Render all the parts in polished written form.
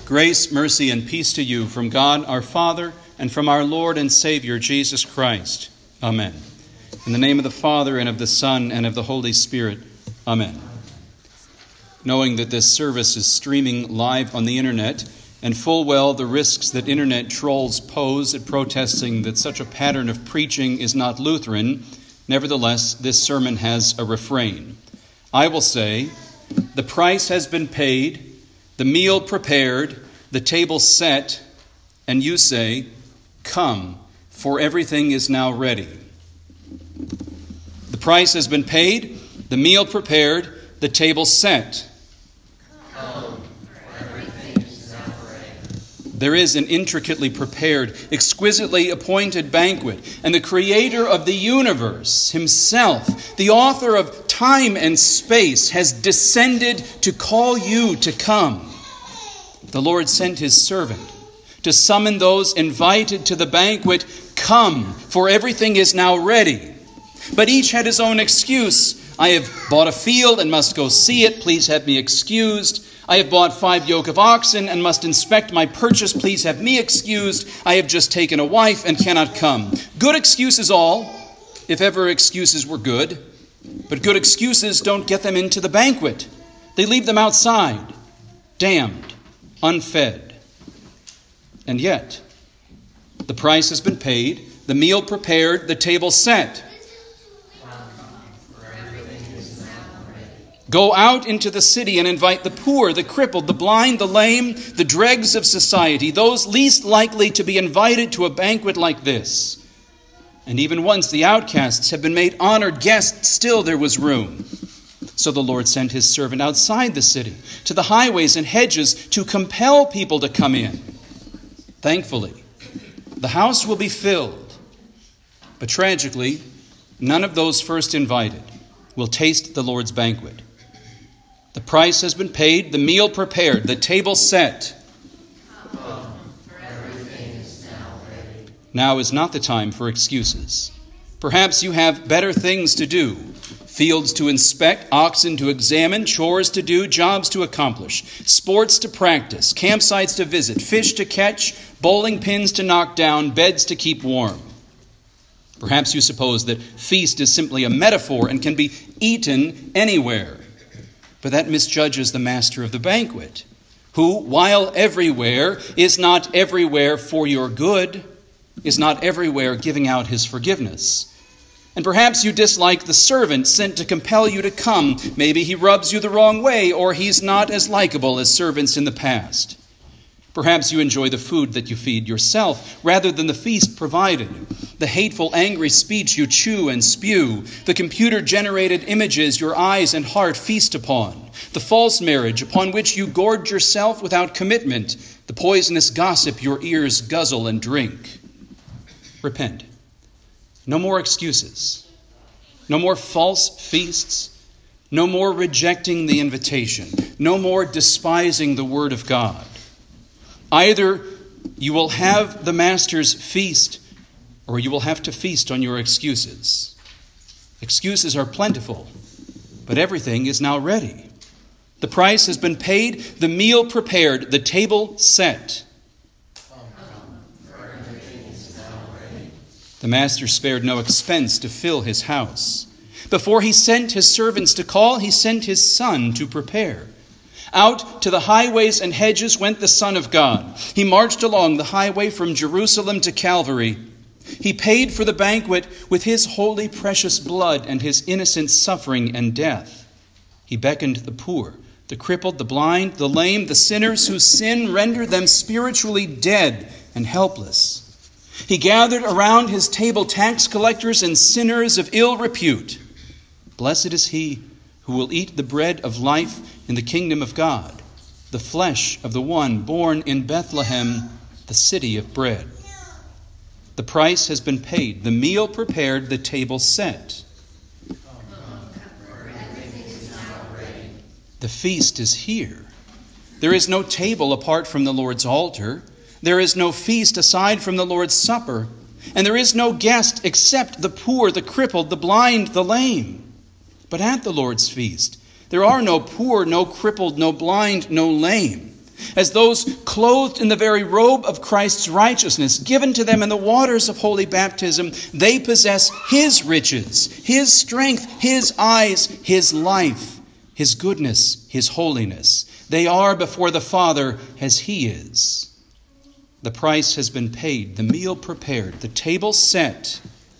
Grace, mercy, and peace to you from God our Father and from our Lord and Savior Jesus Christ. Amen. In the name of the Father, and of the Son, and of the Holy Spirit. Amen. Knowing that this service is streaming live on the internet, and full well the risks that internet trolls pose at protesting that such a pattern of preaching is not Lutheran, nevertheless, this sermon has a refrain. I will say, the price has been paid, the meal prepared, the table set, and you say, come, for everything is now ready. The price has been paid, the meal prepared, the table set. Come, for everything is now ready. There is an intricately prepared, exquisitely appointed banquet, and the Creator of the universe himself, the author of time and space, has descended to call you to come. The Lord sent his servant to summon those invited to the banquet. Come, for everything is now ready. But each had his own excuse. I have bought a field and must go see it. Please have me excused. I have bought 5 yoke of oxen and must inspect my purchase. Please have me excused. I have just taken a wife and cannot come. Good excuses all, if ever excuses were good. But good excuses don't get them into the banquet. They leave them outside, damned, unfed. And yet, the price has been paid, the meal prepared, the table set. Go out into the city and invite the poor, the crippled, the blind, the lame, the dregs of society, those least likely to be invited to a banquet like this. And even once the outcasts have been made honored guests, still there was room. So the Lord sent his servant outside the city, to the highways and hedges, to compel people to come in. Thankfully, the house will be filled. But tragically, none of those first invited will taste the Lord's banquet. The price has been paid, the meal prepared, the table set. Come, for everything is now ready. Now is not the time for excuses. Perhaps you have better things to do. Fields to inspect, oxen to examine, chores to do, jobs to accomplish, sports to practice, campsites to visit, fish to catch, bowling pins to knock down, beds to keep warm. Perhaps you suppose that feast is simply a metaphor and can be eaten anywhere. But that misjudges the master of the banquet, who, while everywhere, is not everywhere for your good, is not everywhere giving out his forgiveness. And perhaps you dislike the servant sent to compel you to come. Maybe he rubs you the wrong way, or he's not as likable as servants in the past. Perhaps you enjoy the food that you feed yourself rather than the feast provided, the hateful, angry speech you chew and spew, the computer-generated images your eyes and heart feast upon, the false marriage upon which you gorge yourself without commitment, the poisonous gossip your ears guzzle and drink. Repent. No more excuses. No more false feasts. No more rejecting the invitation. No more despising the word of God. Either you will have the master's feast, or you will have to feast on your excuses. Excuses are plentiful, but everything is now ready. The price has been paid, the meal prepared, the table set. The master spared no expense to fill his house. Before he sent his servants to call, he sent his Son to prepare. Out to the highways and hedges went the Son of God. He marched along the highway from Jerusalem to Calvary. He paid for the banquet with his holy, precious blood and his innocent suffering and death. He beckoned the poor, the crippled, the blind, the lame, the sinners whose sin rendered them spiritually dead and helpless. He gathered around his table tax collectors and sinners of ill repute. Blessed is he who will eat the bread of life in the kingdom of God, the flesh of the one born in Bethlehem, the city of bread. The price has been paid, the meal prepared, the table set. The feast is here. There is no table apart from the Lord's altar. There is no feast aside from the Lord's supper. And there is no guest except the poor, the crippled, the blind, the lame. But at the Lord's feast, there are no poor, no crippled, no blind, no lame. As those clothed in the very robe of Christ's righteousness, given to them in the waters of holy baptism, they possess His riches, His strength, His eyes, His life, His goodness, His holiness. They are before the Father as He is. The price has been paid, the meal prepared, the table set.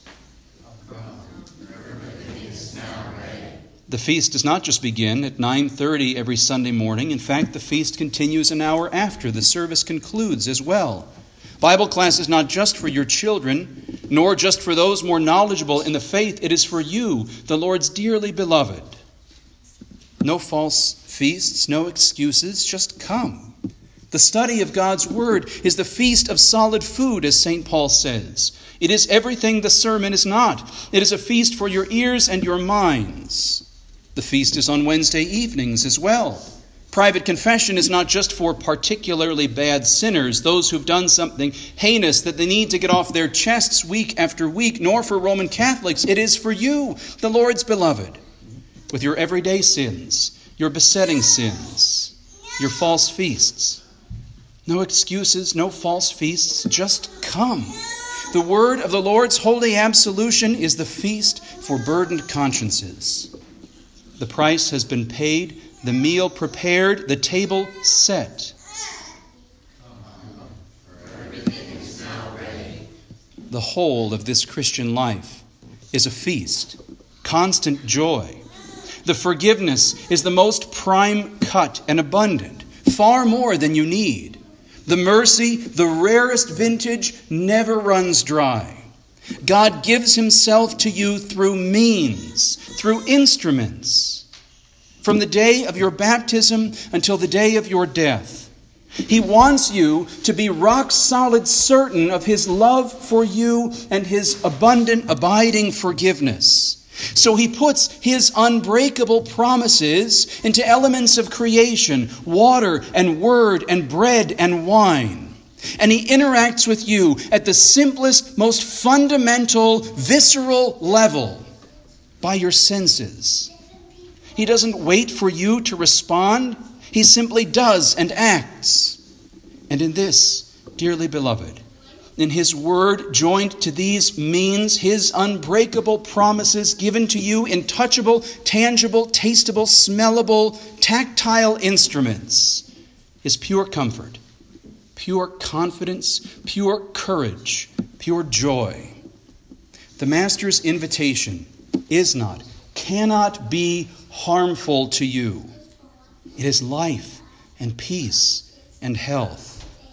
The feast does not just begin at 9:30 every Sunday morning. In fact, the feast continues an hour after the service concludes as well. Bible class is not just for your children, nor just for those more knowledgeable in the faith. It is for you, the Lord's dearly beloved. No false feasts, no excuses, just come. The study of God's Word is the feast of solid food, as St. Paul says. It is everything the sermon is not. It is a feast for your ears and your minds. The feast is on Wednesday evenings as well. Private confession is not just for particularly bad sinners, those who've done something heinous that they need to get off their chests week after week, nor for Roman Catholics. It is for you, the Lord's beloved, with your everyday sins, your besetting sins, your false feasts. No excuses, no false feasts, just come. The word of the Lord's holy absolution is the feast for burdened consciences. The price has been paid, the meal prepared, the table set. The whole of this Christian life is a feast, constant joy. The forgiveness is the most prime cut and abundant, far more than you need. The mercy, the rarest vintage, never runs dry. God gives Himself to you through means, through instruments, from the day of your baptism until the day of your death. He wants you to be rock solid certain of His love for you and His abundant, abiding forgiveness. So He puts His unbreakable promises into elements of creation, water and word and bread and wine. And He interacts with you at the simplest, most fundamental, visceral level, by your senses. He doesn't wait for you to respond. He simply does and acts. And in this, dearly beloved, in His word joined to these means, His unbreakable promises given to you in touchable, tangible, tastable, smellable, tactile instruments, is pure comfort, pure confidence, pure courage, pure joy. The Master's invitation is not, cannot be harmful to you. It is life and peace and health.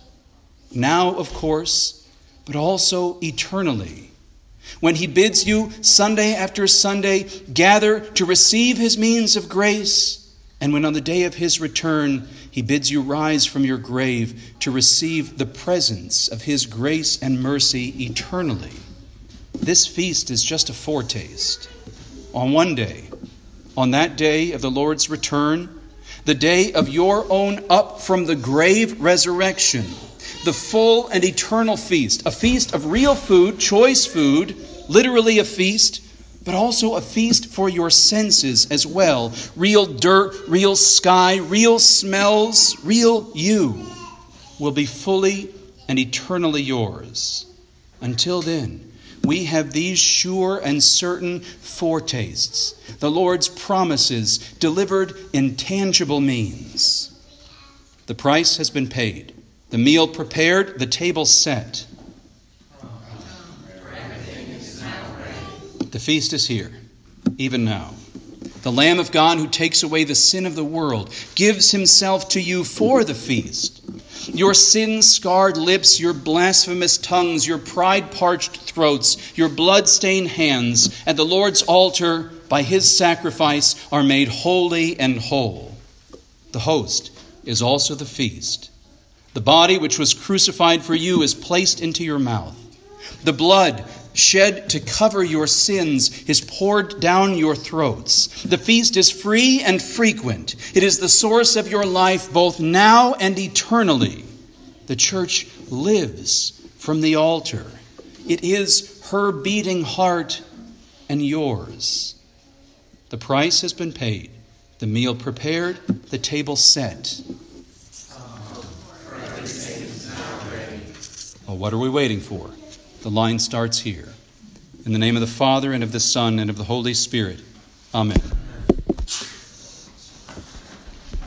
Now, of course, but also eternally. When He bids you Sunday after Sunday gather to receive His means of grace, and when on the day of His return He bids you rise from your grave to receive the presence of His grace and mercy eternally. This feast is just a foretaste. On one day, on that day of the Lord's return, the day of your own up from the grave resurrection, the full and eternal feast, a feast of real food, choice food, literally a feast, but also a feast for your senses as well. Real dirt, real sky, real smells, real you will be fully and eternally yours. Until then, we have these sure and certain foretastes, the Lord's promises delivered in tangible means. The price has been paid, the meal prepared, the table set. The feast is here, even now. The Lamb of God who takes away the sin of the world gives Himself to you for the feast. Your sin-scarred lips, your blasphemous tongues, your pride-parched throats, your blood-stained hands at the Lord's altar by His sacrifice are made holy and whole. The host is also the feast. The body which was crucified for you is placed into your mouth. The blood shed to cover your sins is poured down your throats. The feast is free and frequent. It is the source of your life both now and eternally. The church lives from the altar. It is her beating heart and yours. The price has been paid, the meal prepared, the table set. Well, what are we waiting for? The line starts here. In the name of the Father, and of the Son, and of the Holy Spirit. Amen.